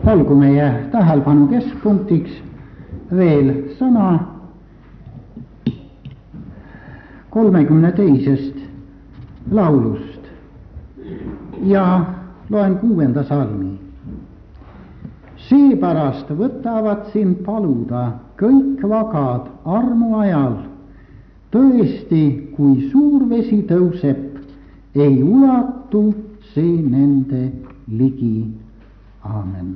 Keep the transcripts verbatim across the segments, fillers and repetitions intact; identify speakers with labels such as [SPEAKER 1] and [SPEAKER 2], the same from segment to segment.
[SPEAKER 1] olgu meie tähelepanu keskpunktiks veel sõna kolmekümne teisest laulust ja loen kuuenda salmi. Seepärast võtavad sind paluda kõik vagad armu ajal, tõesti, kui suur vesi tõuseb, ei ulatu see nende ligi. Aamen.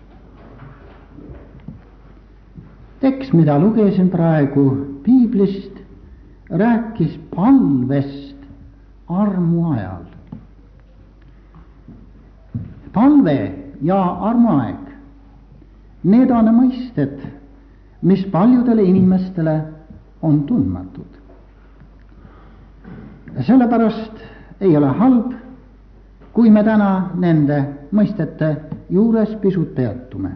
[SPEAKER 1] Tekst, mida lugesin praegu piiblist, rääkis palvest armu ajal. Palve ja armuaeg, need on mõisted, mis paljudele inimestele on tundmatud. Sellepärast ei ole halb, kui me täna nende mõistete juures pisut peatume.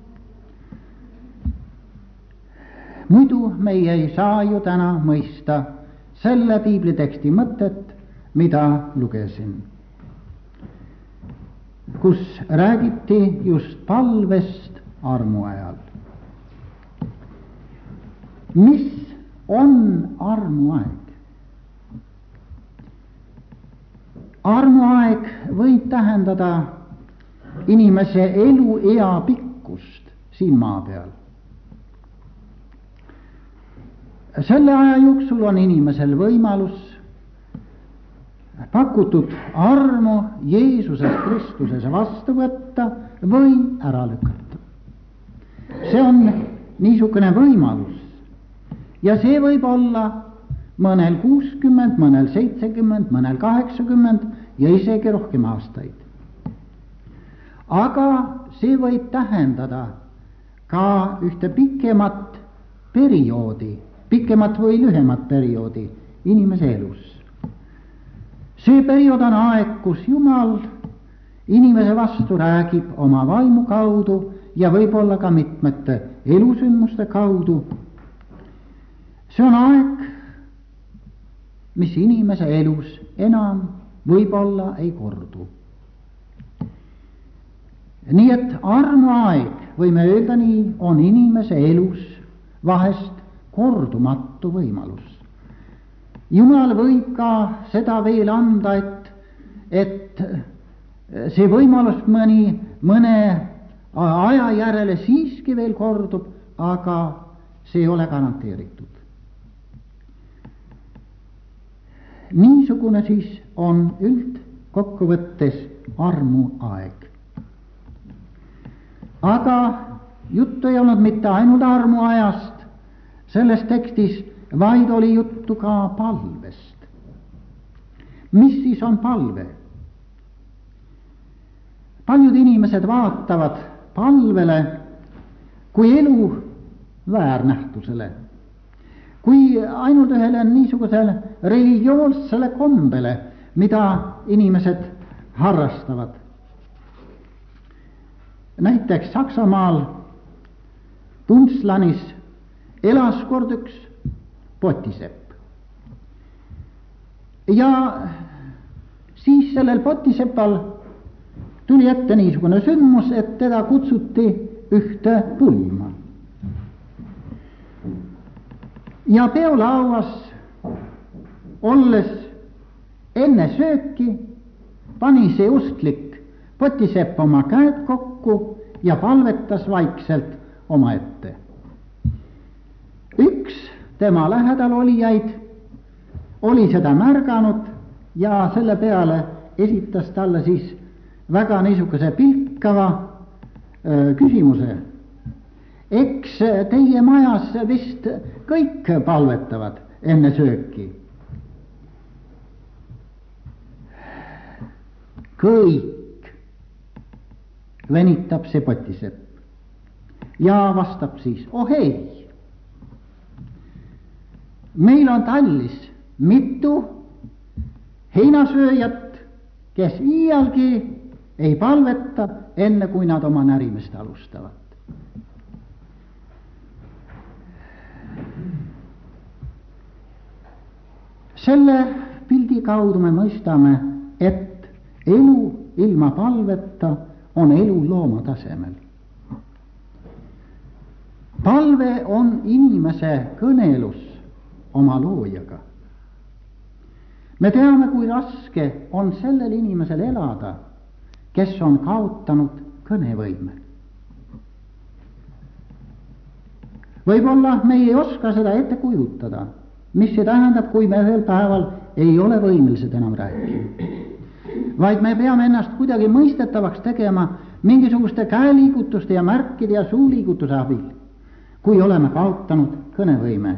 [SPEAKER 1] Muidu meie ei saa ju täna mõista selle piibliteksti mõtet, mida lugesin, kus räägiti just palvest armu ajal. Mis on armuaeg? Armuaeg võib tähendada inimese eluea pikkust siin maa peal. Selle aja jooksul on inimesel võimalus pakutud armu Jeesuses Kristuses vastu võtta või ära lükata. See on niisugune võimalus ja see võib olla mõnel kuuskümmend, mõnel seitsekümmend, mõnel kaheksakümmend ja isegi rohkem aastaid. Aga see võib tähendada ka ühte pikemat perioodi, pikemat või lühemat perioodi inimese elus. See periood on aeg, kus Jumal inimese vastu räägib oma vaimu kaudu ja võib-olla ka mitmete elusündmuste kaudu. See on aeg, mis inimese elus enam võib-olla ei kordu. Nii et armuaeg, võime öelda nii, on inimese elus vahest kordumatu võimalus. Jumal võib ka seda veel anda, et, et see võimalus mõni, mõne aja järele siiski veel kordub, aga see ei ole garanteeritud. Niisugune siis on üldkokkuvõttes armuaeg. Aga juttu ei olnud mitte ainult armuajast selles tekstis, vaid oli juttu ka palvest. Mis siis on palve? Paljud inimesed vaatavad palvele kui elu väärnähtusele, kui ainult ühele niisugusele religioossele kombele, mida inimesed harrastavad. Näiteks Saksamaal Tunslanis elas kord üks potisepp. Ja siis sellel potisepal tuli ette niisugune sündmus, et teda kutsuti ühte pulma. Ja peolauas olles enne sööki pani see ustlik potisepp oma käed kokku ja palvetas vaikselt oma ette. Üks tema lähedal olijaid oli seda märganud ja selle peale esitas talle siis väga niisuguse pilkava öö, küsimuse. Eks teie majas vist kõik palvetavad enne sööki? Kõik, venitab see potisepp ja vastab siis, oh ei, meil on tallis mitu heinasööjat, kes iialgi ei palveta enne, kui nad oma närimist alustavad. Selle pildi kaudu me mõistame, et elu ilma palveta on elu looma tasemel. palve on inimese kõnelus oma loojaga. Me teame, kui raske on sellel inimesel elada, kes on kaotanud kõnevõime. Võib-olla me ei oska seda ette kujutada, mis see tähendab, kui me ühel päeval ei ole võimelised enam rääkima. Vaid me peame ennast kuidagi mõistetavaks tegema mingisuguste käeliigutuste ja märkide ja suuliigutuse abil, kui oleme kaotanud kõnevõime.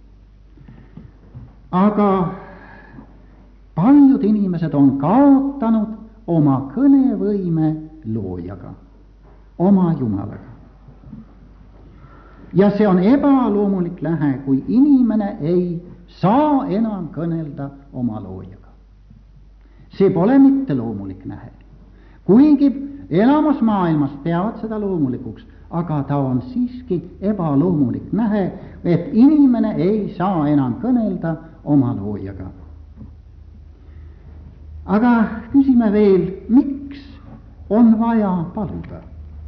[SPEAKER 1] Aga paljud inimesed on kaotanud oma kõnevõime loojaga, oma Jumalaga. Ja see on ebaloomulik lähe, kui inimene ei saa enam kõnelda oma loojaga. See pole mitte loomulik nähe. Kuigi elamus maailmas peavad seda loomulikuks, aga ta on siiski ebaloomulik nähe, et inimene ei saa enam kõnelda oma loojaga. Aga küsime veel, miks on vaja paluda?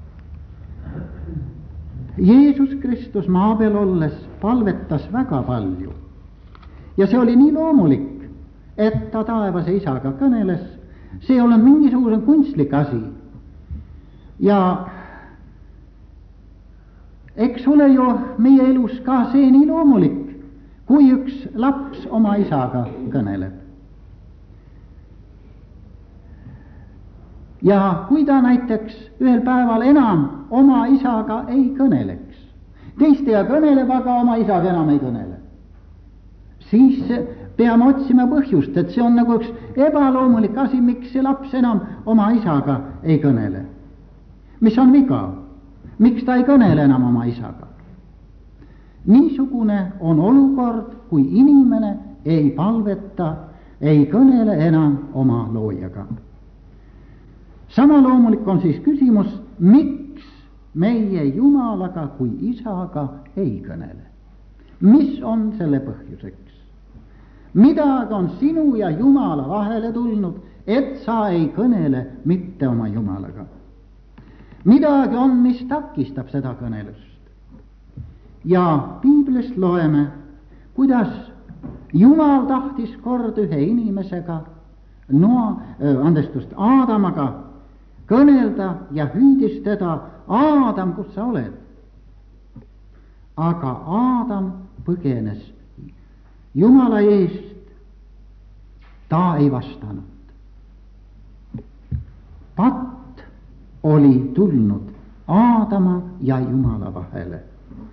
[SPEAKER 1] Jeesus Kristus maa peal olles palvetas väga palju. Ja see oli nii loomulik, et ta taevase isaga kõneles. See ei olnud mingisugune kunstlik asi. Ja eks ole ju meie elus ka see nii loomulik, kui üks laps oma isaga kõneleb. Ja kui ta näiteks ühel päeval enam oma isaga ei kõneleks, teistega kõneleb, aga oma isaga enam ei kõnele, siis peame otsima põhjust, et see on nagu üks ebaloomulik asi, miks see laps enam oma isaga ei kõnele. Mis on viga? Miks ta ei kõnele enam oma isaga? Niisugune on olukord, kui inimene ei palveta, ei kõnele enam oma loojaga. Sama loomulik on siis küsimus, miks meie Jumalaga kui isaga ei kõnele. Mis on selle põhjuseks? Midagi on sinu ja Jumala vahele tulnud, et sa ei kõnele mitte oma Jumalaga. Midagi on, mis takistab seda kõnelust. Ja piiblist loeme, kuidas Jumal tahtis kord ühe inimesega, Noa, andestust, Aadamaga kõnelda ja hüüdis teda, Aadam, kus sa oled? Aga Aadam põgenes Jumala eest, ta ei vastanud. Patt oli tulnud Aadama ja Jumala vahele.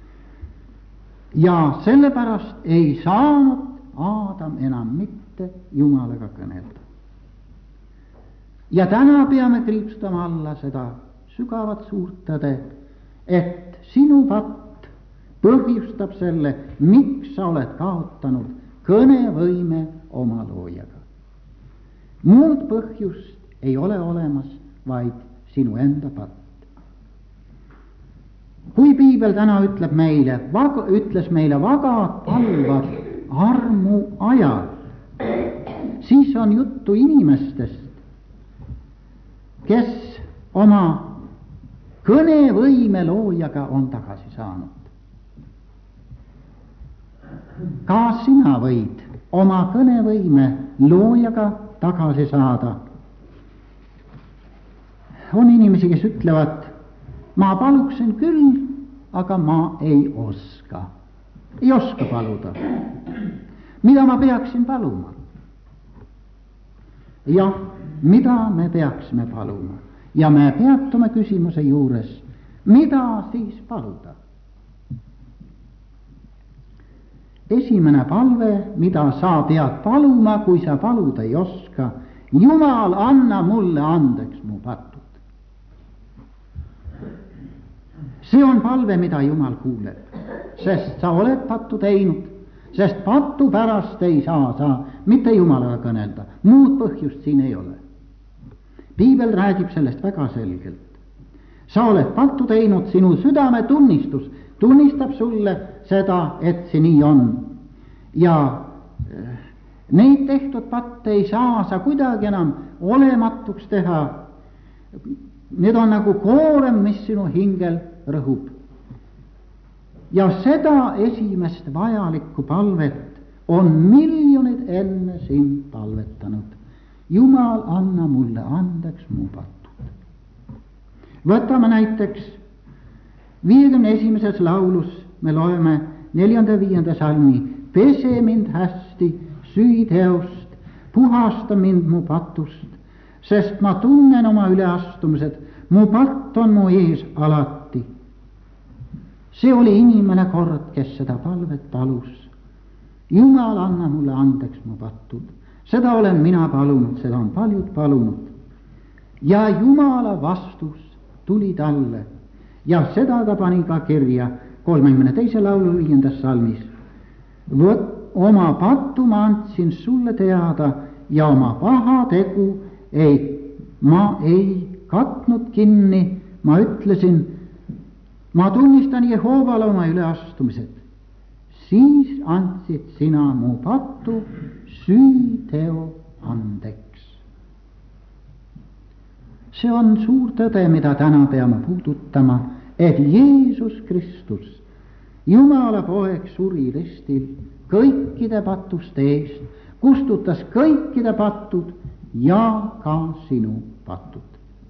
[SPEAKER 1] Ja sellepärast ei saanud Aadam enam mitte Jumalaga kõnelda. Ja täna peame kriipsutama alla seda sügavat suurt tõde, et sinu patt põhjustab selle, miks sa oled kaotanud kõnevõime oma loojaga. Muud põhjust ei ole olemas, vaid sinu enda patt. Kui piibel täna ütleb meile, vaga, ütles meile vagad palvad armu ajal, siis on juttu inimestest, kes oma kõnevõime loojaga on tagasi saanud. Ka sina võid oma kõnevõime loojaga tagasi saada. On inimesi, kes ütlevad, ma paluksin küll, aga ma ei oska. Ei oska paluda. Mida ma peaksin paluma? Jah, mida me peaksime paluma? Ja me peatume küsimuse juures, mida siis paluda? Esimene palve, mida sa pead paluma, kui sa paluda ei oska, Jumal, anna mulle andeks mu patud. See on palve, mida Jumal kuuleb, sest sa oled pattu teinud, sest patu pärast ei saa sa mitte Jumalaga kõnelda, muud põhjust siin ei ole. Piibel räägib sellest väga selgelt. Sa oled pattu teinud, sinu südame tunnistus tunnistab sulle seda, et see nii on. Ja neid tehtud patte ei saa sa kuidagi enam olematuks teha. Need on nagu koorem, mis sinu hingel rõhub. Ja seda esimest vajalikku palvet on miljonid enne sind palvetanud. Jumal, anna mulle andeks mu patud. Võtame näiteks viiekümne esimeses laulus me loeme neljanda ja viienda salmi. Pese mind hästi süüteost, puhasta mind mu patust, sest ma tunnen oma üleastumised, mu patt on mu ees alati. See oli inimene kord, kes seda palvet palus. Jumal, anna mulle andeks mu patud. Seda olen mina palunud, seda on paljud palunud. Ja Jumala vastus tuli talle ja seda ta pani ka kirja kolmekümne teise laulu viiendas salmis. Võt, oma pattu ma andsin sulle teada ja oma paha tegu ei, ma ei katnud kinni, ma ütlesin, ma tunnistan Jehoovale oma üleastumised. Siis andsid sina mu pattu süüteo andeks. See on suur tõde, mida täna peame puudutama, et Jeesus Kristus, Jumala poeg, suri ristil kõikide pattuste eest, kustutas kõikide patud ja ka sinu patud.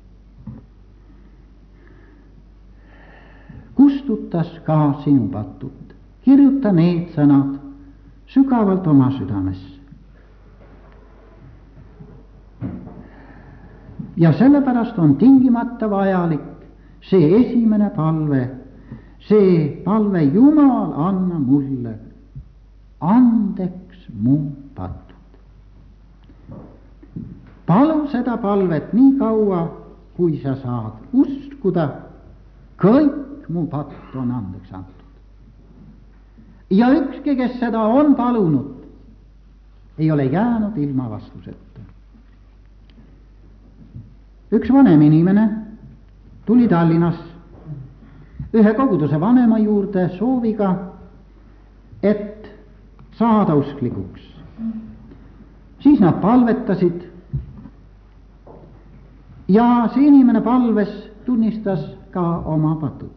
[SPEAKER 1] Kustutas ka sinu patud. Kirjuta need sõnad sügavalt oma südamesse. Ja sellepärast on tingimata vajalik see esimene palve, see palve, Jumal, anna mulle andeks mu patud. Palu seda palvet nii kaua, kui sa saad uskuda, kõik mu patt on andeks antud. Ja ükski, kes seda on palunud, ei ole jäänud ilma vastuseta. Üks vanem inimene tuli Tallinnas ühe koguduse vanema juurde sooviga, et saada usklikuks. Siis nad palvetasid ja see inimene palves tunnistas ka oma patud.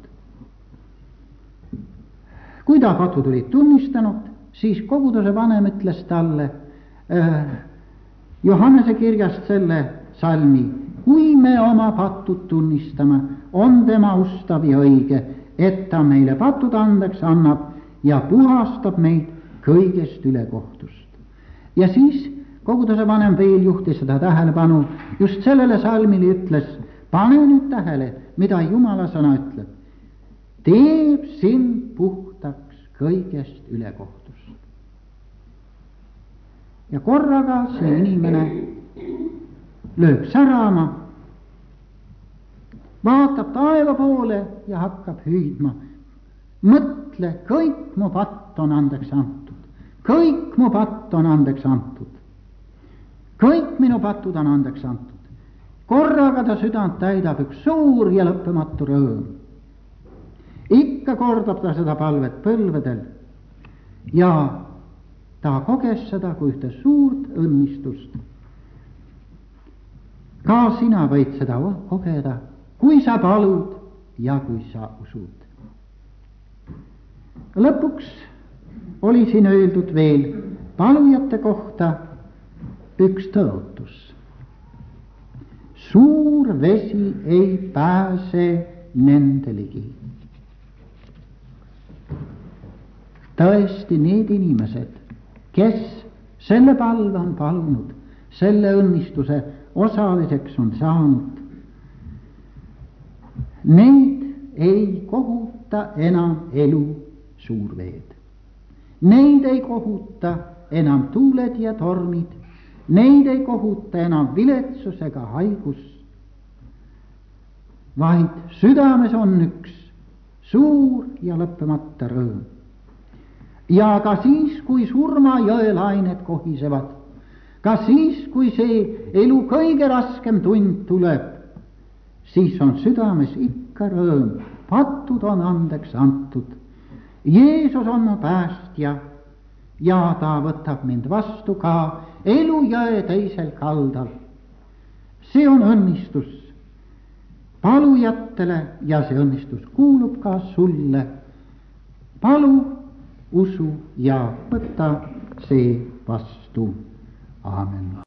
[SPEAKER 1] Kui ta patud olid tunnistanud, siis koguduse vanem ütles talle äh, Johannese kirjast selle salmi, kui me oma patud tunnistame, on tema ustav ja õige, et ta meile patud andeks annab ja puhastab meid kõigest ülekohtust. Ja siis koguduse vanem veel juhtis seda tähelepanu just sellele salmile, ütles, pane nüüd tähele, mida Jumala sõna ütleb. Teeb sind puhtaks kõigest ülekohtust. Ja korraga see inimene lööb särama, vaatab taeva poole ja hakkab hüüdma. Mõtle, kõik mu patt on andeks antud. Kõik mu patt on andeks antud. Kõik minu patud on andeks antud. Korraga ta südant täidab üks suur ja lõppematu rõõm. Ikka kordab ta seda palvet põlvedel ja ta koges seda kui ühte suurt õnnistust. Ka sina võid seda kogeda, kui sa palud ja kui sa usud. Lõpuks oli siin öeldud veel palujate kohta üks tõotus. Suur vesi ei pääse nende ligi. Tõesti need inimesed, kes selle palve on palunud, selle õnnistuse osaliseks on saanud, neid ei kohuta enam elu suurveed. Neid ei kohuta enam tuuled ja tormid, neid ei kohuta enam viletsus ega haigus, vaid südames on üks suur ja lõppemata rõõm. Ja ka siis, kui surma jõelained kohisevad, ka siis, kui see elu kõige raskem tund tuleb, siis on südames ikka rõõm, patud on andeks antud. Jeesus on mu päästja ja ta võtab mind vastu ka elu jõe teisel kaldal. See on õnnistus palujatele ja see õnnistus kuulub ka sulle, palu, usu ja võta see vastu. Aamen.